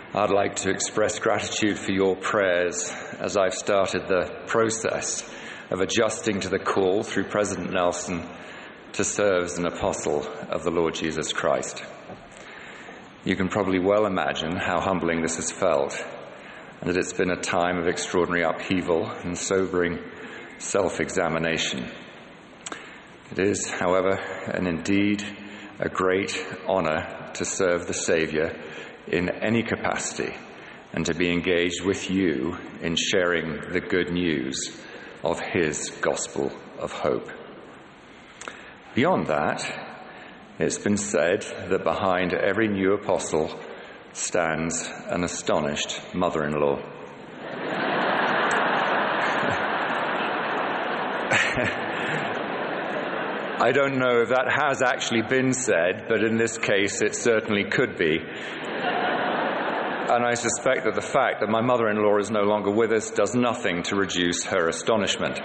I'd like to express gratitude for your prayers as I've started the process of adjusting to the call through President Nelson to serve as an apostle of the Lord Jesus Christ. You can probably well imagine how humbling this has felt, and that it's been a time of extraordinary upheaval and sobering self-examination. It is, however, and indeed a great honor to serve the Saviour in any capacity and to be engaged with you in sharing the good news of his gospel of hope. Beyond that, it's been said that behind every new apostle stands an astonished mother-in-law. I don't know if that has actually been said, but in this case it certainly could be. And I suspect that the fact that my mother-in-law is no longer with us does nothing to reduce her astonishment.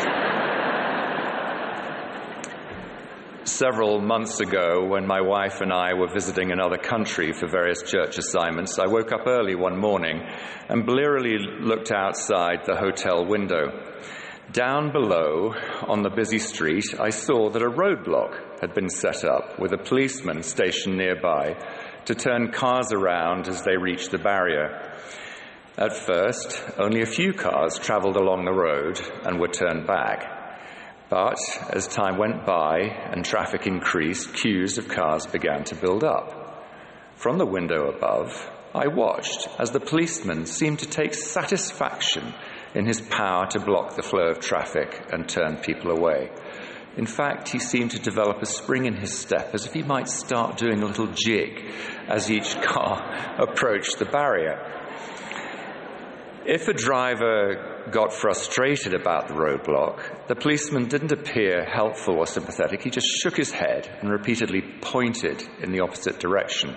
Several months ago, when my wife and I were visiting another country for various church assignments, I woke up early one morning and blearily looked outside the hotel window. Down below, on the busy street, I saw that a roadblock had been set up with a policeman stationed nearby to turn cars around as they reached the barrier. At first, only a few cars travelled along the road and were turned back. But as time went by and traffic increased, queues of cars began to build up. From the window above, I watched as the policeman seemed to take satisfaction in his power to block the flow of traffic and turn people away. In fact, he seemed to develop a spring in his step, as if he might start doing a little jig as each car approached the barrier. If a driver got frustrated about the roadblock, the policeman didn't appear helpful or sympathetic. He just shook his head and repeatedly pointed in the opposite direction.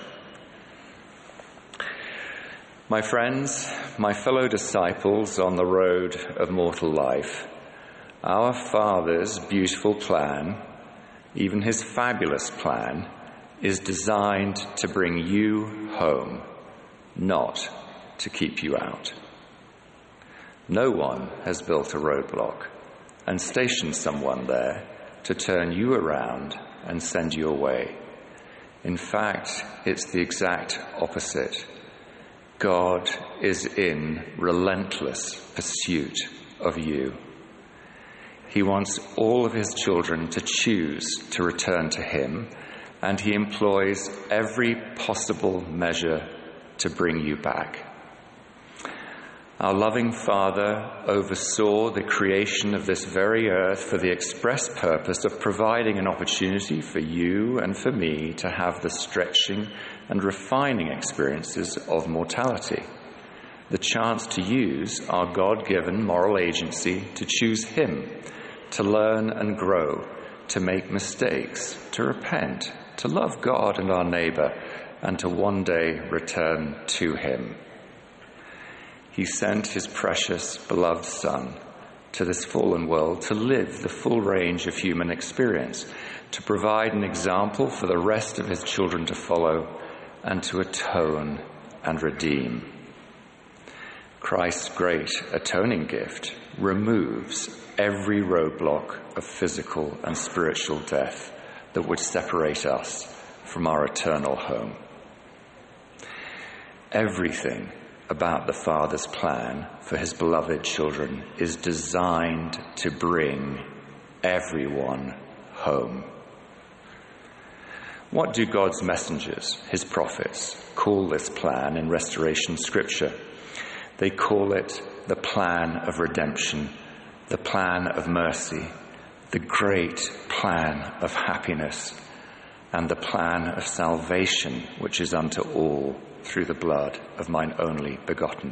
My friends, my fellow disciples on the road of mortal life, our Father's beautiful plan, even his fabulous plan, is designed to bring you home, not to keep you out. No one has built a roadblock and stationed someone there to turn you around and send you away. In fact, it's the exact opposite. God is in relentless pursuit of you. He wants all of his children to choose to return to him, and he employs every possible measure to bring you back. Our loving Father oversaw the creation of this very earth for the express purpose of providing an opportunity for you and for me to have the stretching and refining experiences of mortality, the chance to use our God-given moral agency to choose him, to learn and grow, to make mistakes, to repent, to love God and our neighbor, and to one day return to him. He sent his precious, beloved Son to this fallen world to live the full range of human experience, to provide an example for the rest of his children to follow, and to atone and redeem. Christ's great atoning gift removes every roadblock of physical and spiritual death that would separate us from our eternal home. Everything about the Father's plan for his beloved children is designed to bring everyone home. What do God's messengers, his prophets, call this plan in Restoration Scripture? They call it the plan of redemption, the plan of mercy, the great plan of happiness, and the plan of salvation, which is unto all through the blood of mine only begotten.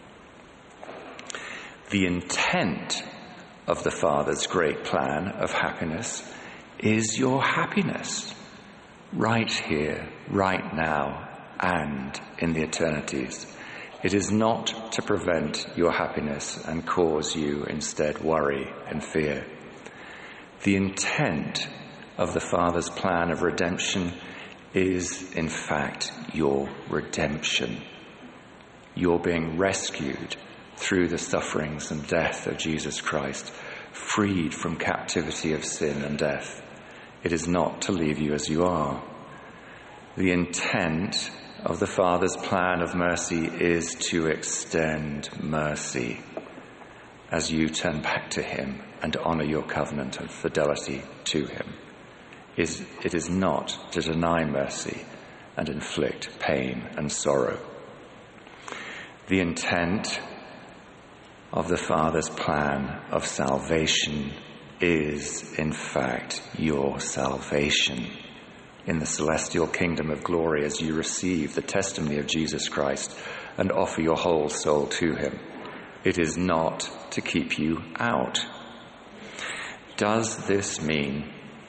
The intent of the Father's great plan of happiness is your happiness, right here, right now, and in the eternities. It is not to prevent your happiness and cause you instead worry and fear. The intent of the Father's plan of redemption is, in fact, your redemption. You're being rescued through the sufferings and death of Jesus Christ, freed from captivity of sin and death. It is not to leave you as you are. The intent of the Father's plan of mercy is to extend mercy as you turn back to him and honor your covenant of fidelity to him. It is not to deny mercy and inflict pain and sorrow. The intent of the Father's plan of salvation is, in fact, your salvation in the celestial kingdom of glory as you receive the testimony of Jesus Christ and offer your whole soul to him. It is not to keep you out. Does this mean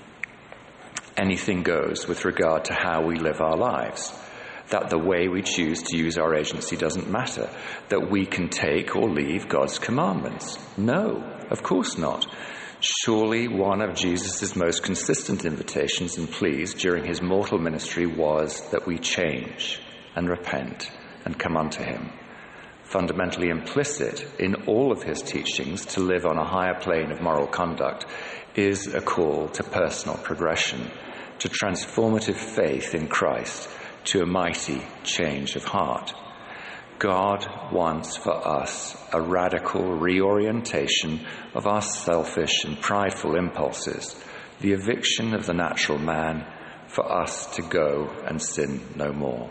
anything goes with regard to how we live our lives? That the way we choose to use our agency doesn't matter? That we can take or leave God's commandments? No, of course not. Surely one of Jesus' most consistent invitations and pleas during his mortal ministry was that we change and repent and come unto him. Fundamentally implicit in all of his teachings to live on a higher plane of moral conduct is a call to personal progression, to transformative faith in Christ, to a mighty change of heart. God wants for us a radical reorientation of our selfish and prideful impulses, the eviction of the natural man for us to go and sin no more.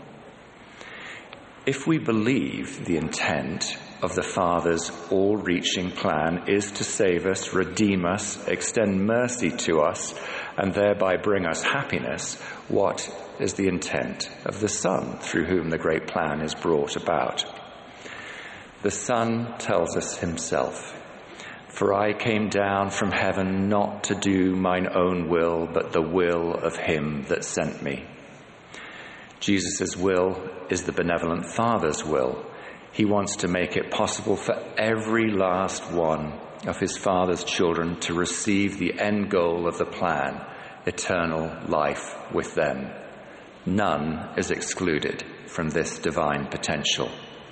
If we believe the intent of the Father's all-reaching plan is to save us, redeem us, extend mercy to us, and thereby bring us happiness, what is the intent of the Son through whom the great plan is brought about? The Son tells us himself, "For I came down from heaven not to do mine own will, but the will of him that sent me." Jesus' will is the benevolent Father's will. He wants to make it possible for every last one of his Father's children to receive the end goal of the plan, eternal life with them. None is excluded from this divine potential.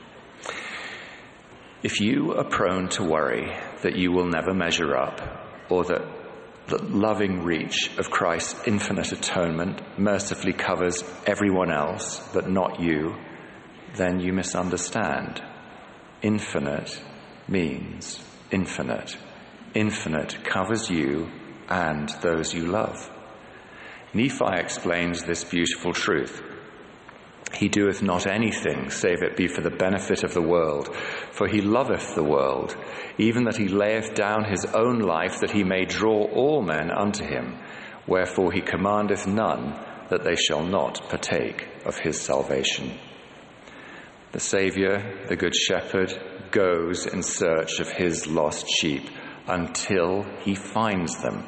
If you are prone to worry that you will never measure up, or that the loving reach of Christ's infinite atonement mercifully covers everyone else but not you, then you misunderstand. Infinite means infinite. Infinite covers you and those you love. Nephi explains this beautiful truth. "He doeth not anything, save it be for the benefit of the world. For he loveth the world, even that he layeth down his own life, that he may draw all men unto him. Wherefore he commandeth none, that they shall not partake of his salvation." The Saviour, the Good Shepherd, goes in search of his lost sheep until he finds them.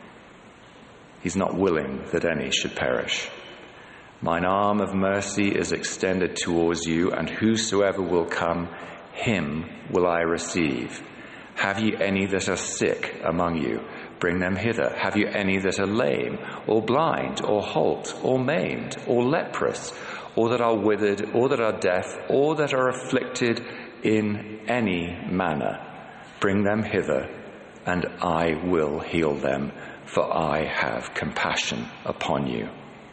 He's not willing that any should perish. "Mine arm of mercy is extended towards you, and whosoever will come, him will I receive. Have ye any that are sick among you? Bring them hither. Have you any that are lame, or blind, or halt, or maimed, or leprous, or that are withered, or that are deaf, or that are afflicted in any manner? Bring them hither, and I will heal them, for I have compassion upon you."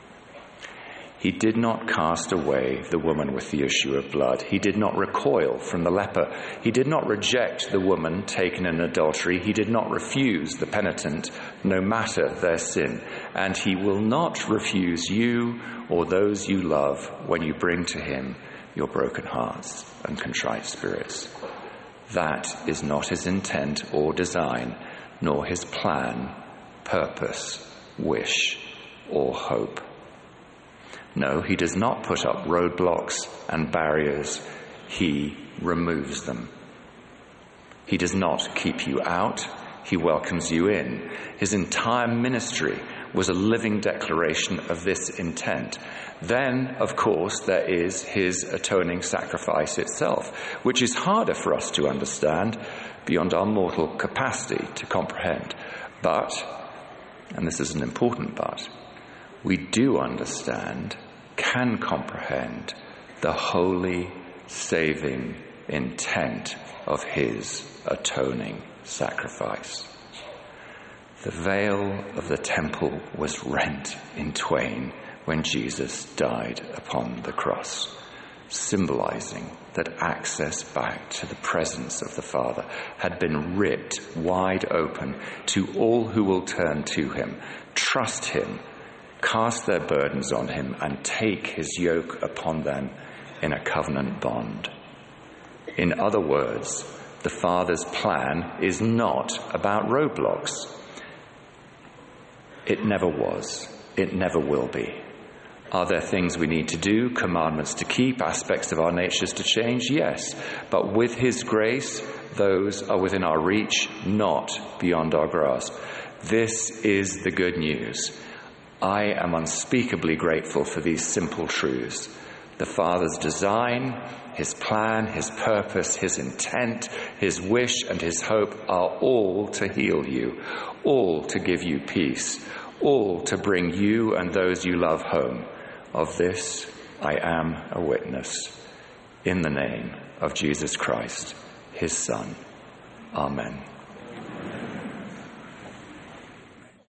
He did not cast away the woman with the issue of blood. He did not recoil from the leper. He did not reject the woman taken in adultery. He did not refuse the penitent, no matter their sin. And he will not refuse you or those you love when you bring to him your broken hearts and contrite spirits. That is not his intent or design, nor his plan, purpose, wish, or hope. No, he does not put up roadblocks and barriers. He removes them. He does not keep you out. He welcomes you in. His entire ministry was a living declaration of this intent. Then, of course, there is his atoning sacrifice itself, which is harder for us to understand beyond our mortal capacity to comprehend. But, and this is an important but, we do understand, can comprehend the holy, saving intent of his atoning sacrifice. The veil of the temple was rent in twain when Jesus died upon the cross, symbolizing that access back to the presence of the Father had been ripped wide open to all who will turn to him, trust him, cast their burdens on him, and take his yoke upon them in a covenant bond. In other words, the Father's plan is not about roadblocks. It never was. It never will be. Are there things we need to do, commandments to keep, aspects of our natures to change? Yes. But with his grace, those are within our reach, not beyond our grasp. This is the good news. I am unspeakably grateful for these simple truths. The Father's design, his plan, his purpose, his intent, his wish, and his hope are all to heal you, all to give you peace, all to bring you and those you love home. Of this I am a witness. In the name of Jesus Christ, his Son. Amen.